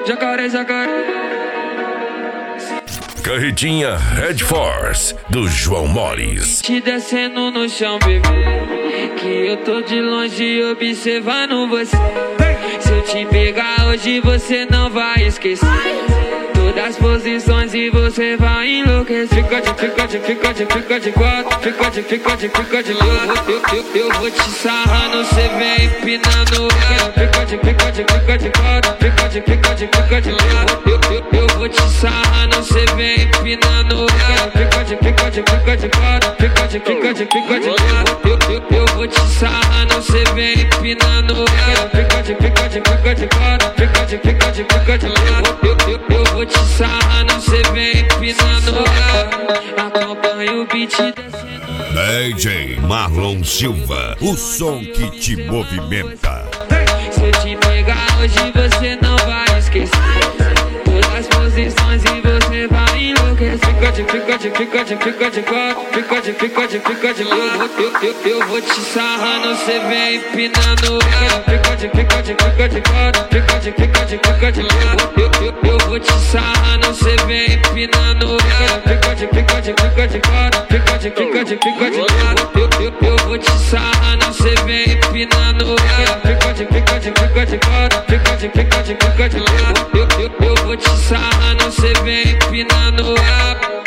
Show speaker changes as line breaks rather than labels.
jacaré, jacaré.
Carretinha Red Force do João Mores.
Te descendo no chão, bebê, que eu tô de longe observando você. Se eu te pegar hoje você não vai esquecer todas as posições e você vai enlouquecer. Fica de quatro, fica de lado. Eu vou te sarrando, cê vem empinando. Fica de quatro, fica de lado. Eu vou te sarrando, cê vem empinando. Fica de quatro, fica de lado. Eu vou te sarrando, cê vem empinando. Fica de quatro, fica de lado. Eu vou te sarrando, cê vem empinando. Acompanha o beat descendo.
DJ Marlon Silva, o som que te movimenta.
Se eu te pegar hoje você não vai esquecer todas as posições e você vai enlouquecer. Fica de quatro, fica de lado. Eu vou te sarrando, cê vem empinando. Fica de quatro, fica de lado. Eu vou te sarrando, cê vem empinando. Fica de quatro, fica de lado. Eu vou te sarrando, cê vem empinando. Fica de quatro, fica de lado. Eu vou te sarrando, cê vem empinando.